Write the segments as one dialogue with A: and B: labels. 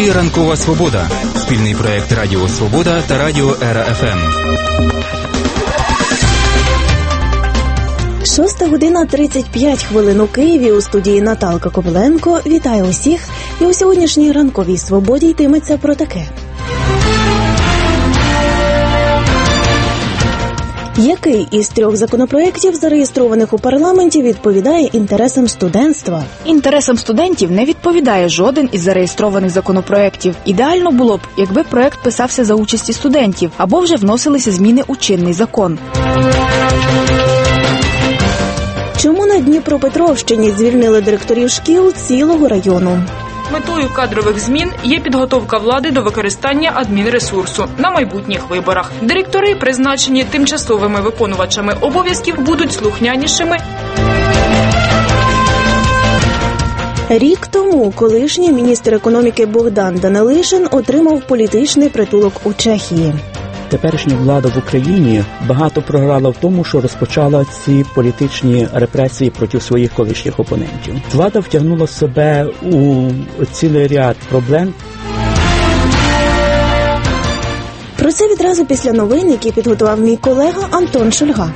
A: ефірі «Ранкова Свобода» – спільний проєкт Радіо Свобода та Радіо Ера ФМ.
B: 6:35 у Києві. У студії Наталка Коваленко. Вітаю усіх. І у сьогоднішній «Ранковій Свободі» йтиметься про таке. Який із 3 законопроєктів, зареєстрованих у парламенті, відповідає інтересам студентства?
C: Інтересам студентів не відповідає жоден із зареєстрованих законопроєктів. Ідеально було б, якби проєкт писався за участі студентів, або вже вносилися зміни у чинний закон.
B: Чому на Дніпропетровщині звільнили директорів шкіл цілого району?
D: Метою кадрових змін є підготовка влади до використання адмінресурсу на майбутніх виборах. Директори, призначені тимчасовими виконувачами обов'язків, будуть слухнянішими.
B: Рік тому колишній міністр економіки Богдан Данилишин отримав політичний притулок у Чехії.
E: Теперішня влада в Україні багато програла в тому, що розпочала ці політичні репресії проти своїх колишніх опонентів. Влада втягнула себе у цілий ряд проблем.
B: Про це відразу після новин, які підготував мій колега Антон Шульга.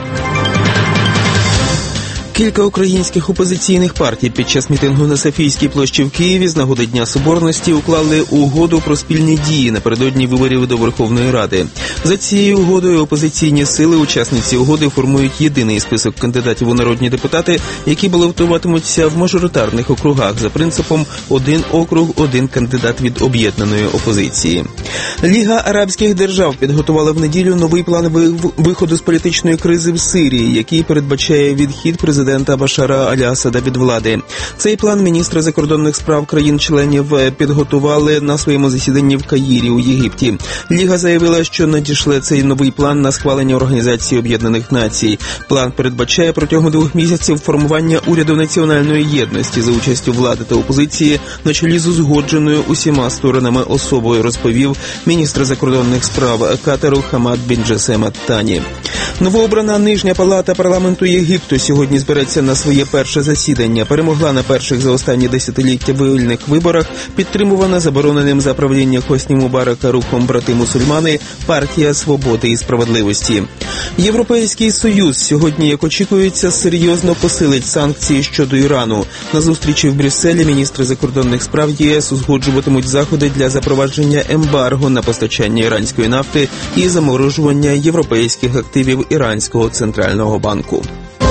F: Кілька українських опозиційних партій під час мітингу на Софійській площі в Києві з нагоди Дня Соборності уклали угоду про спільні дії напередодні виборів до Верховної Ради. За цією угодою опозиційні сили, учасниці угоди, формують єдиний список кандидатів у народні депутати, які балотуватимуться в мажоритарних округах за принципом «один округ, один кандидат від об'єднаної опозиції». Ліга арабських держав підготувала в неділю новий план виходу з політичної кризи в Сирії, який передбачає відхід президента Башара Аль-Асада від влади. Цей план міністри закордонних справ країн-членів підготували на своєму засіданні в Каїрі у Єгипті. Ліга заявила, що надішле цей новий план на схвалення Організації Об'єднаних Націй. План передбачає протягом 2 місяців формування уряду національної єдності за участю влади та опозиції на чолі з узгодженою усіма сторонами особою, розповів міністр закордонних справ Катару Хамад бін Джасем ат-Тані. Новообрана Нижня палата парламенту Єгипту сьогодні збереться на своє перше засідання. Перемогла на перших за останні десятиліття вільних виборах, підтримувана забороненим за правління Хосні Мубарака рухом «Брати-мусульмани» партія «Свободи і справедливості». Європейський Союз сьогодні, як очікується, серйозно посилить санкції щодо Ірану. На зустрічі в Брюсселі міністри закордонних справ ЄС узгоджуватимуть заходи для запровадження ембарго на постачання іранської нафти і заморожування європейських активів Іранського центрального банку.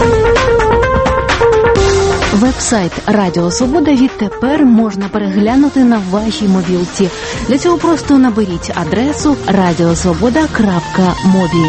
G: Веб-сайт Радіо Свобода відтепер можна переглянути на вашій мобілці. Для цього просто наберіть адресу radiosvoboda.mobi.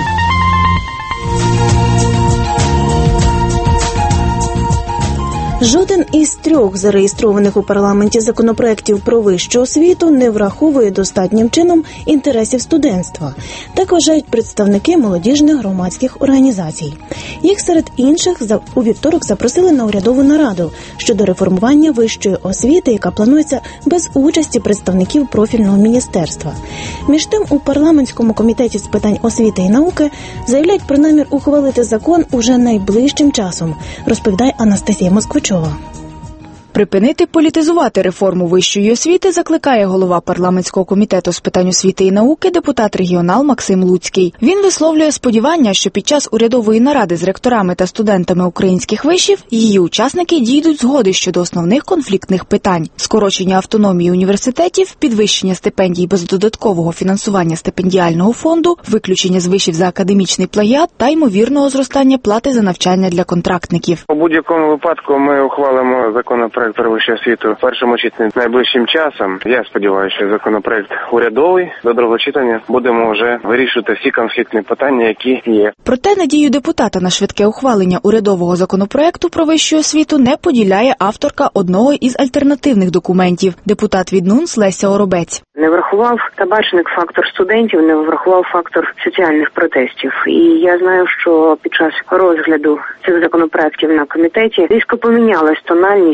B: Жоден із 3 зареєстрованих у парламенті законопроєктів про вищу освіту не враховує достатнім чином інтересів студентства. Так вважають представники молодіжних громадських організацій. Їх серед інших у вівторок запросили на урядову нараду щодо реформування вищої освіти, яка планується без участі представників профільного міністерства. Між тим, у парламентському комітеті з питань освіти і науки заявляють про намір ухвалити закон уже найближчим часом, розповідає Анастасія Москвичова.
C: Припинити політизувати реформу вищої освіти закликає голова парламентського комітету з питань освіти і науки, депутат-регіонал Максим Луцький. Він висловлює сподівання, що під час урядової наради з ректорами та студентами українських вишів її учасники дійдуть згоди щодо основних конфліктних питань – скорочення автономії університетів, підвищення стипендій без додаткового фінансування стипендіального фонду, виключення з вишів за академічний плагіат та ймовірного зростання плати за навчання для контрактників.
H: У будь-якому випадку ми ухвалимо законопроект про вищу освіту в першому читанні найближчим часом. Я сподіваюся, що законопроект урядовий до другого читання будемо вже вирішувати всі конфліктні питання, які є.
C: Проте надію депутата на швидке ухвалення урядового законопроекту про вищу освіту не поділяє авторка одного із альтернативних документів – депутат від НУНС Леся Оробець.
I: Не врахував табачник фактор студентів, не врахував фактор соціальних протестів. І я знаю, що під час розгляду цих законопроектів на комітеті різко помінялась тональність і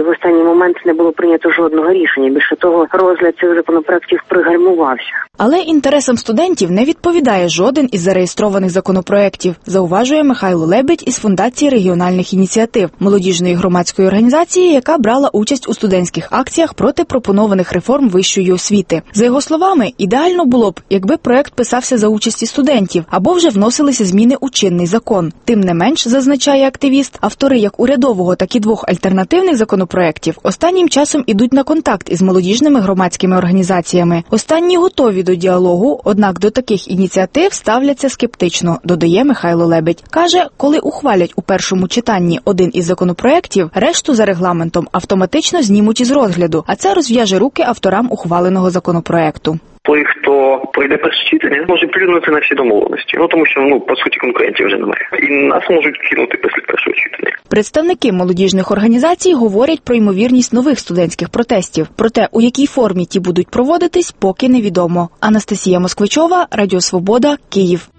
I: в останній момент не було прийнято жодного рішення. Більше того, розгляд цих законопроєктів пригальмувався.
C: Але інтересам студентів не відповідає жоден із зареєстрованих законопроєктів, зауважує Михайло Лебедь із Фундації регіональних ініціатив, молодіжної громадської організації, яка брала участь у студентських акціях проти пропонованих реформ вищої освіти. За його словами, ідеально було б, якби проект писався за участі студентів, або вже вносилися зміни у чинний закон. Тим не менш, зазначає активіст, автори як урядового, так і двох альтернативних законопроєктів останнім часом ідуть на контакт із молодіжними громадськими організаціями. Останні готові до діалогу, однак до таких ініціатив ставляться скептично, додає Михайло Лебедь. Каже, коли ухвалять у першому читанні один із законопроєктів, решту за регламентом автоматично знімуть із розгляду, а це розв'яже руки авторам ухваленого законопроєкту.
J: Той, хто пройде перше читання, може плюнути на всі домовленості. Тому що, по суті, конкурентів вже немає. І нас можуть кинути після першого читання.
C: Представники молодіжних організацій говорять про ймовірність нових студентських протестів. Проте, у якій формі ті будуть проводитись, поки невідомо. Анастасія Москвичова, Радіо Свобода, Київ.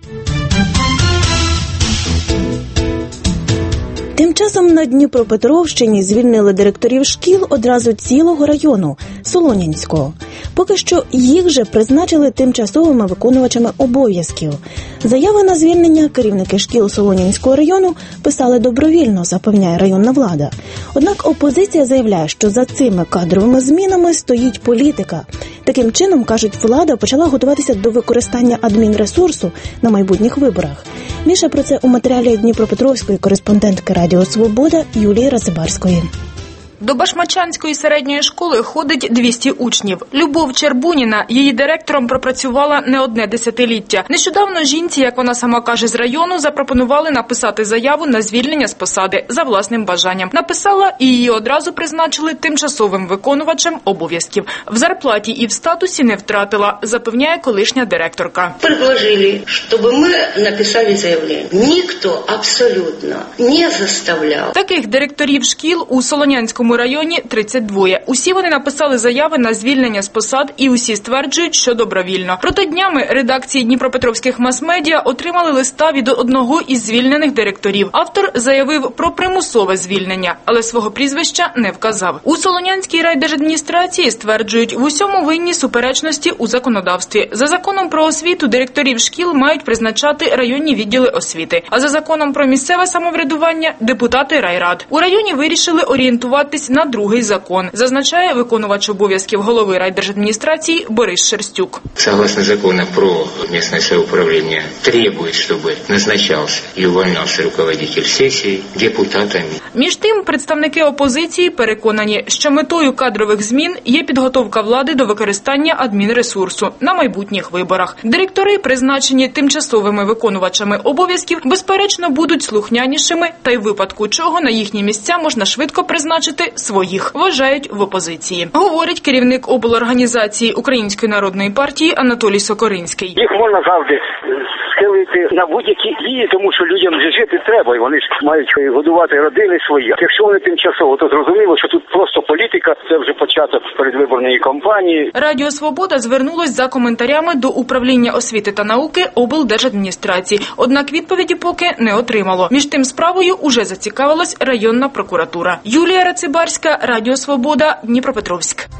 B: Тим часом на Дніпропетровщині звільнили директорів шкіл одразу цілого району – Солонянського. Поки що їх вже призначили тимчасовими виконувачами обов'язків. Заяви на звільнення керівники шкіл Солонянського району писали добровільно, запевняє районна влада. Однак опозиція заявляє, що за цими кадровими змінами стоїть політика. Таким чином, кажуть, влада почала готуватися до використання адмінресурсу на майбутніх виборах. Більше про це у матеріалі дніпропетровської кореспондентки Радіо Свобода Юлії Рацибарської.
D: До Башмачанської середньої школи ходить 200 учнів. Любов Чербуніна, її директором, пропрацювала не одне десятиліття. Нещодавно жінці, як вона сама каже, з району, запропонували написати заяву на звільнення з посади за власним бажанням. Написала і її одразу призначили тимчасовим виконувачем обов'язків. В зарплаті і в статусі не втратила, запевняє колишня директорка.
K: Предложили, щоб ми написали заявлення. Ніхто абсолютно не заставляв.
D: Таких директорів шкіл у Солонянському районі 32. Усі вони написали заяви на звільнення з посад і усі стверджують, що добровільно. Проте днями редакції дніпропетровських мас-медіа отримали листа від одного із звільнених директорів. Автор заявив про примусове звільнення, але свого прізвища не вказав. У Солонянській райдержадміністрації стверджують, в усьому винні суперечності у законодавстві. За законом про освіту директорів шкіл мають призначати районні відділи освіти, а за законом про місцеве самоврядування – депутати райрад. У районі вирішили орієнтуватись на другий закон, зазначає виконувач обов'язків голови райдержадміністрації Борис Шерстюк.
L: Согласно закону про місцеве самоуправління, требує, щоб назначався і увольнявся руководитель сесії депутатами.
D: Між тим, представники опозиції переконані, що метою кадрових змін є підготовка влади до використання адмінресурсу на майбутніх виборах. Директори, призначені тимчасовими виконувачами обов'язків, безперечно будуть слухнянішими, та й в випадку чого на їхні місця можна швидко призначити своїх, вважають в опозиції. Говорить керівник облорганізації Української народної партії Анатолій Сокоринський.
M: Їх можна завжди схилити на будь-які дії, тому що людям жити треба, і вони ж мають годувати родини свої. Якщо вони тимчасово, то зрозуміло, що тут просто політика, це вже початок передвиборної кампанії.
D: Радіо Свобода звернулось за коментарями до управління освіти та науки облдержадміністрації, однак відповіді поки не отримало. Між тим справою уже зацікавилась районна прокуратура. Юлія Рацибарська, Радіо Свобода, Дніпропетровськ.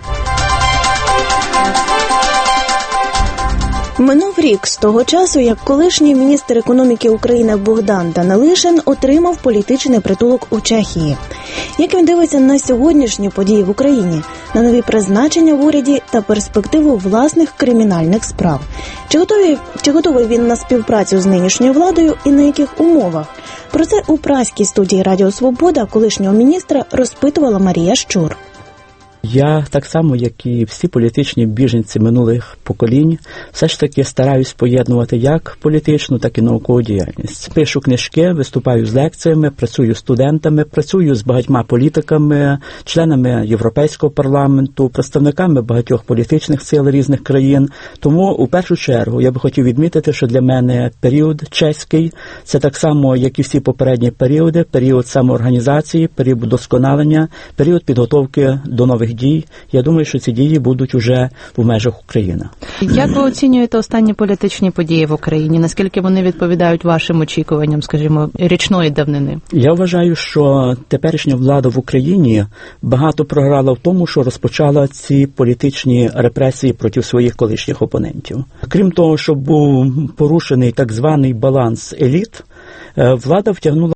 B: Минув рік з того часу, як колишній міністр економіки України Богдан Данилишин отримав політичний притулок у Чехії. Як він дивиться на сьогоднішні події в Україні, на нові призначення в уряді та перспективу власних кримінальних справ? Чи готовий він на співпрацю з нинішньою владою і на яких умовах? Про це у празькій студії Радіо Свобода колишнього міністра розпитувала Марія Щур.
E: Я так само, як і всі політичні біженці минулих поколінь, все ж таки стараюсь поєднувати як політичну, так і наукову діяльність. Пишу книжки, виступаю з лекціями, працюю з студентами, працюю з багатьма політиками, членами Європейського парламенту, представниками багатьох політичних сил різних країн. Тому, у першу чергу, я би хотів відмітити, що для мене період чеський – це так само, як і всі попередні періоди, період самоорганізації, період вдосконалення, період підготовки до нових бойових дій. Я думаю, що ці дії будуть уже в межах України.
N: Як ви оцінюєте останні політичні події в Україні? Наскільки вони відповідають вашим очікуванням, скажімо, річної давнини?
E: Я вважаю, що теперішня влада в Україні багато програла в тому, що розпочала ці політичні репресії проти своїх колишніх опонентів. Крім того, що був порушений так званий баланс еліт, влада втягнула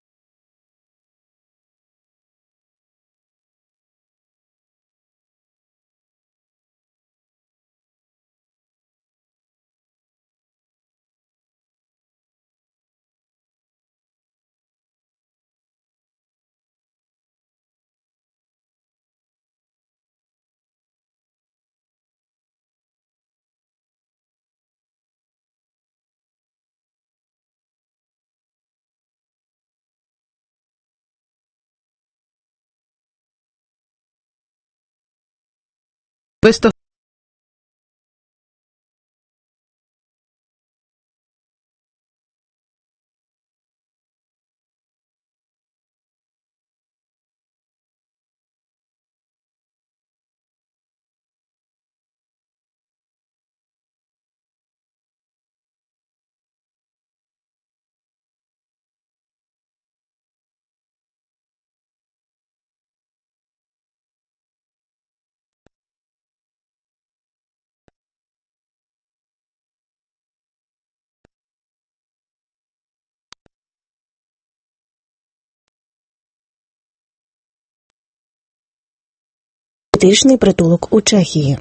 B: політичний притулок у Чехії.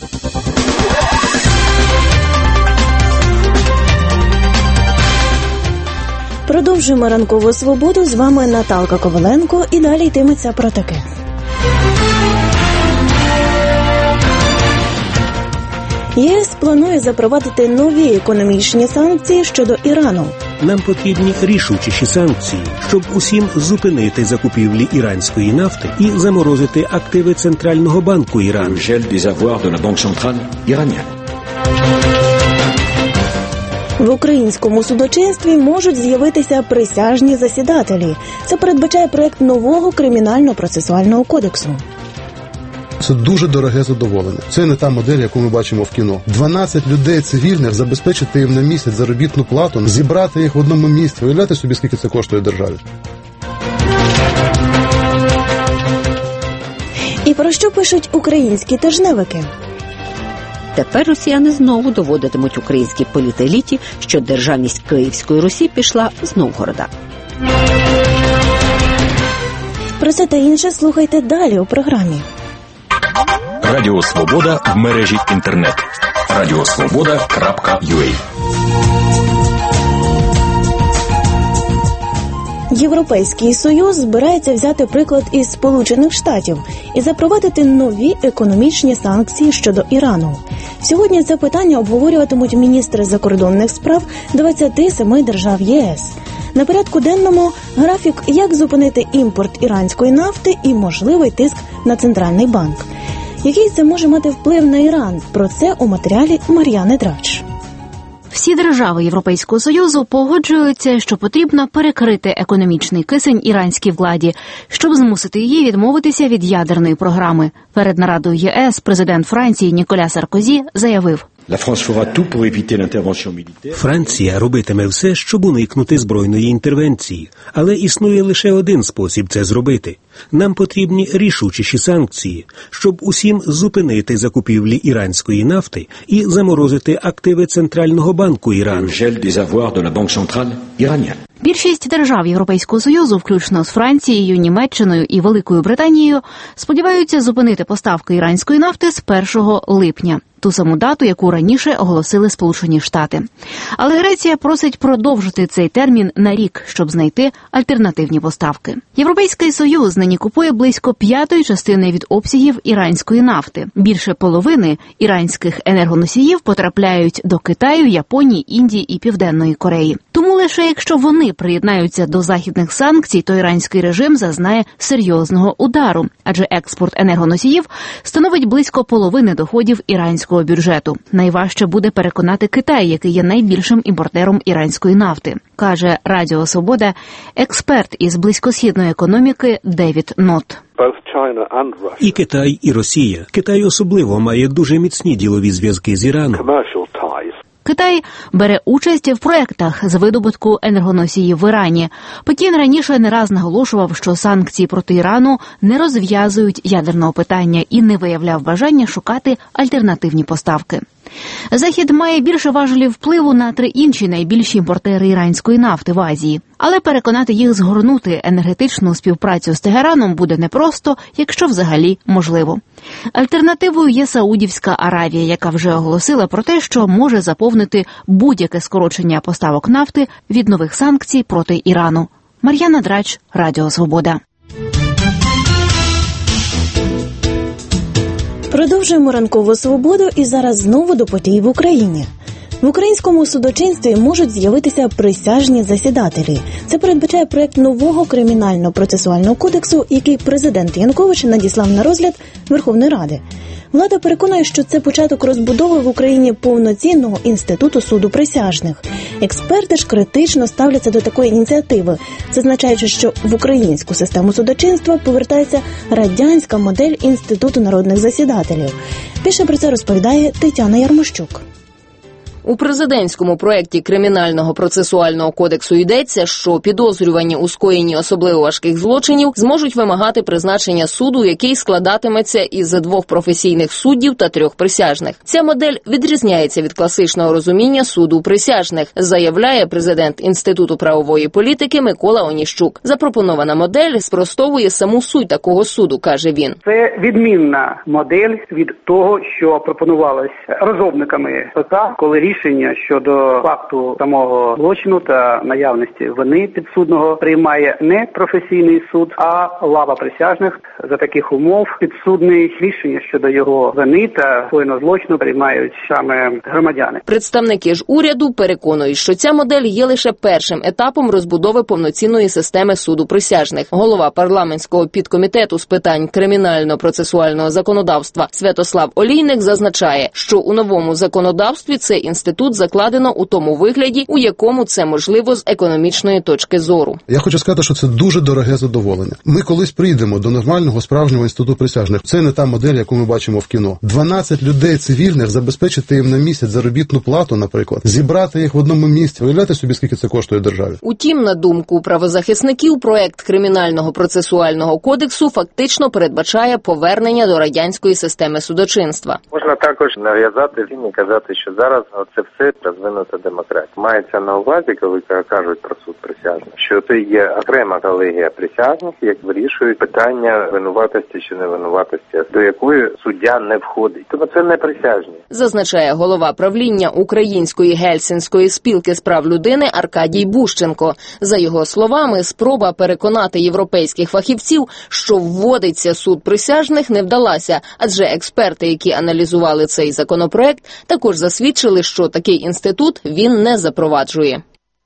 B: Продовжуємо ранкову свободу. З вами Наталка Коваленко і далі йтиметься про таке. ЄС планує запровадити нові економічні санкції щодо Ірану.
O: Нам потрібні рішучіші санкції, щоб усім зупинити закупівлі іранської нафти і заморозити активи Центрального банку Ірану.
B: В українському судочинстві можуть з'явитися присяжні засідателі. Це передбачає проект нового кримінально-процесуального кодексу.
P: Це дуже дороге задоволення. Це не та модель, яку ми бачимо в кіно. 12 людей цивільних, забезпечити їм на місяць заробітну плату, зібрати їх в одному місці. Уявляєте собі, скільки це коштує державі?
B: І про що пишуть українські тижневики?
Q: Тепер росіяни знову доводитимуть українській політеліті, що державність Київської Русі пішла з Новгорода.
B: Про це та інше слухайте далі у програмі.
A: Радіо Свобода в мережі інтернет. radiosvoboda.ua.
B: Європейський Союз збирається взяти приклад із Сполучених Штатів і запровадити нові економічні санкції щодо Ірану. Сьогодні це питання обговорюватимуть міністри закордонних справ 27 держав ЄС. На порядку денному графік, як зупинити імпорт іранської нафти і можливий тиск на Центральний банк. Який це може мати вплив на Іран? Про це у матеріалі Мар'яни Драч.
G: Всі держави Європейського Союзу погоджуються, що потрібно перекрити економічний кисень іранській владі, щоб змусити її відмовитися від ядерної програми. Перед нарадою ЄС президент Франції Ніколя Саркозі заявив:
O: Франція робитиме все, щоб уникнути збройної інтервенції. Але існує лише один спосіб це зробити. Нам потрібні рішучіші санкції, щоб усім зупинити закупівлі іранської нафти і заморозити активи Центрального банку Ірану.
G: Більшість держав Європейського Союзу, включно з Францією, Німеччиною і Великою Британією, сподіваються зупинити поставки іранської нафти з 1 липня. Ту саму дату, яку раніше оголосили Сполучені Штати. Але Греція просить продовжити цей термін на рік, щоб знайти альтернативні поставки. Європейський Союз нині купує близько 1/5 від обсягів іранської нафти. Більше половини іранських енергоносіїв потрапляють до Китаю, Японії, Індії і Південної Кореї. Тому лише якщо вони приєднаються до західних санкцій, то іранський режим зазнає серйозного удару, адже експорт енергоносіїв становить близько половини доходів іранського бюджету. Найважче буде переконати Китай, який є найбільшим імпортером іранської нафти, каже Радіо Свобода експерт із близькосхідної економіки Девід Нот.
O: І Китай, і Росія. Китай особливо має дуже міцні ділові зв'язки з Іраном.
G: Китай бере участь в проєктах з видобутку енергоносіїв в Ірані. Пекін раніше не раз наголошував, що санкції проти Ірану не розв'язують ядерного питання і не виявляв бажання шукати альтернативні поставки. Захід має більше важелів впливу на 3 інші найбільші імпортери іранської нафти в Азії. Але переконати їх згорнути енергетичну співпрацю з Тегераном буде непросто, якщо взагалі можливо. Альтернативою є Саудівська Аравія, яка вже оголосила про те, що може заповнити будь-яке скорочення поставок нафти від нових санкцій проти Ірану. Мар'яна Драч, Радіо Свобода.
B: Продовжуємо ранкову свободу і зараз знову до подій в Україні. В українському судочинстві можуть з'явитися присяжні засідателі. Це передбачає проект нового кримінально-процесуального кодексу, який президент Янукович надіслав на розгляд Верховної Ради. Влада переконує, що це початок розбудови в Україні повноцінного інституту суду присяжних. Експерти ж критично ставляться до такої ініціативи, зазначаючи, що в українську систему судочинства повертається радянська модель інституту народних засідателів. Більше про це розповідає Тетяна Ярмощук.
R: У президентському проєкті Кримінального процесуального кодексу йдеться, що підозрювані у скоєнні особливо важких злочинів зможуть вимагати призначення суду, який складатиметься із 2 професійних суддів та 3 присяжних. Ця модель відрізняється від класичного розуміння суду присяжних, заявляє президент Інституту правової політики Микола Оніщук. Запропонована модель спростовує саму суть такого суду, каже він.
S: Це відмінна модель від того, що пропонувалось розробниками ПК, коли рішення щодо факту самого злочину та наявності вини підсудного приймає не професійний суд, а лава присяжних. За таких умов підсудний рішення щодо його вини та скоєного злочину приймають саме громадяни.
R: Представники ж уряду переконують, що ця модель є лише першим етапом розбудови повноцінної системи суду присяжних. Голова парламентського підкомітету з питань кримінально-процесуального законодавства Святослав Олійник зазначає, що у новому законодавстві цей інститут закладено у тому вигляді, у якому це можливо з економічної точки зору.
P: Я хочу сказати, що це дуже дороге задоволення. Ми колись прийдемо до нормального справжнього інституту присяжних. Це не та модель, яку ми бачимо в кіно. 12 людей цивільних, забезпечити їм на місяць заробітну плату, наприклад, зібрати їх в одному місці. Уявляєте собі, скільки це коштує державі?
R: Утім, на думку правозахисників, проект Кримінального процесуального кодексу фактично передбачає повернення до радянської системи судочинства.
T: Можна також нав'язати і казати, що зараз це все розвинута демократія. Мається на увазі, коли кажуть про суд присяжних, що це є окрема колегія присяжних, як вирішують питання винуватості чи невинуватості, до якої суддя не входить. Тому це не присяжні.
R: Зазначає голова правління Української гельсінської спілки з прав людини Аркадій Бущенко. За його словами, спроба переконати європейських фахівців, що вводиться суд присяжних, не вдалася, адже експерти, які аналізували цей законопроект, також засвідчили, що такий інститут він не запроваджує.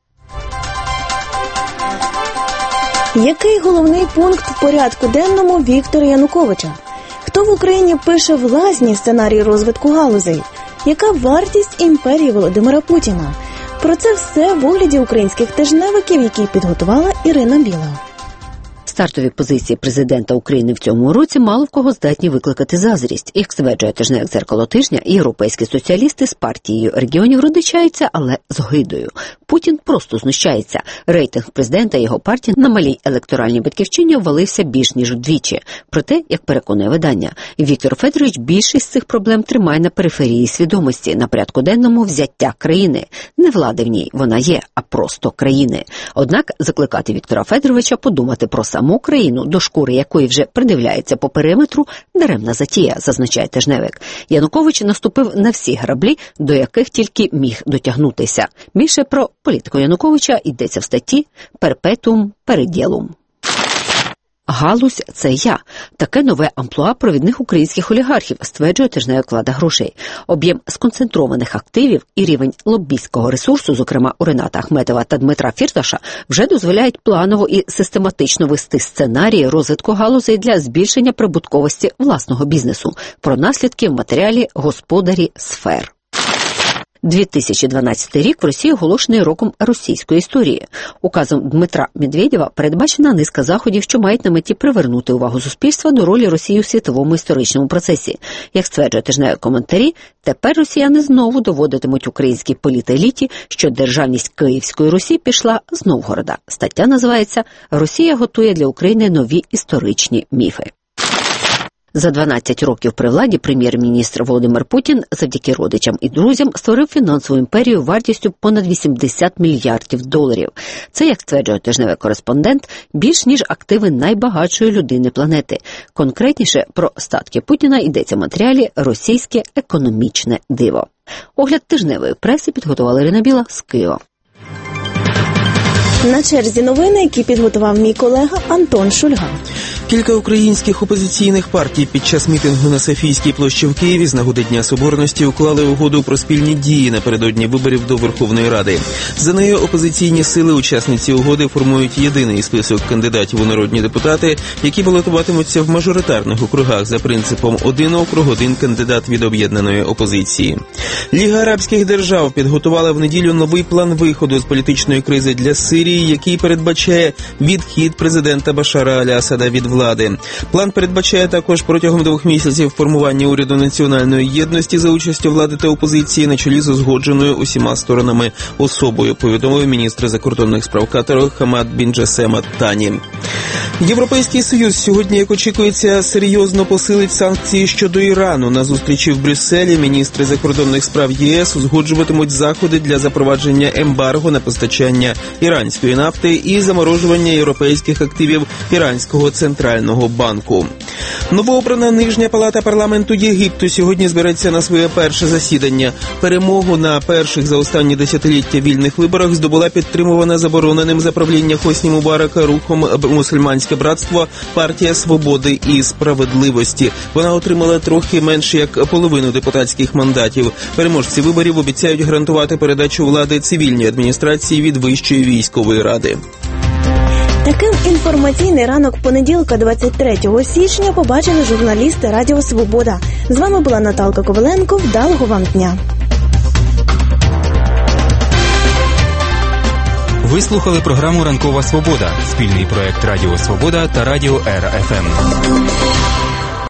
B: Який головний пункт в порядку денному Віктора Януковича? Хто в Україні пише власні сценарії розвитку галузей? Яка вартість імперії Володимира Путіна? Про це все в огляді українських тижневиків, які підготувала Ірина Біла.
Q: Стартові позиції президента України в цьому році мало в кого здатні викликати заздрість. Як стверджує тижневик «Дзеркало тижня», європейські соціалісти з партією регіонів родичаються, але з огидою. Путін просто знущається. Рейтинг президента і його партії на малій електоральній батьківщині валився більш ніж вдвічі. Проте, як переконує видання, Віктор Федорович більшість цих проблем тримає на периферії свідомості, на порядку денному взяття країни. Не влади в ній вона є, а просто країни. Однак закликати Віктора Федоровича подумати про саму країну, до шкури якої вже придивляється по периметру, даремна затія, зазначає тижневик. Янукович наступив на всі граблі, до яких тільки міг дотягнутися. Більше про політику Януковича йдеться в статті «Перпетум передєлум». Галузь – це я. Таке нове амплуа провідних українських олігархів, стверджує тижневик «Влада грошей». Об'єм сконцентрованих активів і рівень лобістського ресурсу, зокрема у Рената Ахметова та Дмитра Фірташа, вже дозволяють планово і систематично вести сценарії розвитку галузей для збільшення прибутковості власного бізнесу. Про наслідки в матеріалі «Господарі сфер». 2012 рік в Росії оголошений роком російської історії. Указом Дмитра Медведєва передбачена низка заходів, що мають на меті привернути увагу суспільства до ролі Росії у світовому історичному процесі. Як стверджує тижневі коментарі, тепер росіяни знову доводитимуть українській політеліті, що державність Київської Русі пішла з Новгорода. Стаття називається «Росія готує для України нові історичні міфи». За 12 років при владі прем'єр-міністр Володимир Путін завдяки родичам і друзям створив фінансову імперію вартістю понад 80 мільярдів доларів. Це, як стверджує тижневий кореспондент, більш ніж активи найбагатшої людини планети. Конкретніше про статки Путіна йдеться в матеріалі «Російське економічне диво». Огляд тижневої преси підготувала Ірина Біла з Києва.
B: На черзі новини, які підготував мій колега Антон Шульга.
F: Кілька українських опозиційних партій під час мітингу на Софійській площі в Києві з нагоди Дня Соборності уклали угоду про спільні дії напередодні виборів до Верховної Ради. За нею опозиційні сили учасниці угоди формують єдиний список кандидатів у народні депутати, які балотуватимуться в мажоритарних округах за принципом «один округ, один кандидат від об'єднаної опозиції». Ліга арабських держав підготувала в неділю новий план виходу з політичної кризи для Сирії, який передбачає відхід президента Башара Аль-Асада від влади. План передбачає також протягом 2 місяців формування уряду національної єдності за участю влади та опозиції на чолі з узгодженою усіма сторонами особою, повідомив міністр закордонних справ Катару Хамад бін Джасем Ат-Тані. Європейський Союз сьогодні, як очікується, серйозно посилить санкції щодо Ірану. На зустрічі в Брюсселі міністри закордонних справ ЄС узгоджуватимуть заходи для запровадження ембарго на постачання іранської нафти і заморожування європейських активів Іранського центрального банку. Новообрана Нижня палата парламенту Єгипту сьогодні збереться на своє перше засідання. Перемогу на перших за останні десятиліття вільних виборах здобула підтримувана забороненим за правління Хосні Мубарака рухом «Мусульманське братство» партія «Свободи і справедливості». Вона отримала трохи менш як половину депутатських мандатів. Переможці виборів обіцяють гарантувати передачу влади цивільній адміністрації від Вищої військової ради.
B: Таким інформаційний ранок понеділка 23 січня побачили журналісти Радіо Свобода. З вами була Наталка Коваленко. Вдалого вам дня.
A: Ви слухали програму «Ранкова Свобода» – спільний проект Радіо Свобода та Радіо ЕРА ФМ.